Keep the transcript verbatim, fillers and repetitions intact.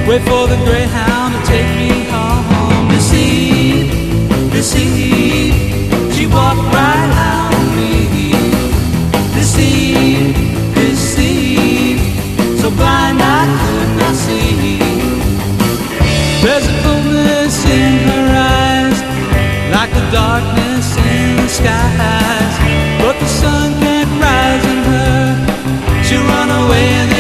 Wait for the Greyhound to take me home. Deceived, deceived, she walked right out on me. Deceived, deceived, so blind I could not see. There's a coldness in her eyes, like the darkness in the skies. But the sun can't rise in her, she'll run away and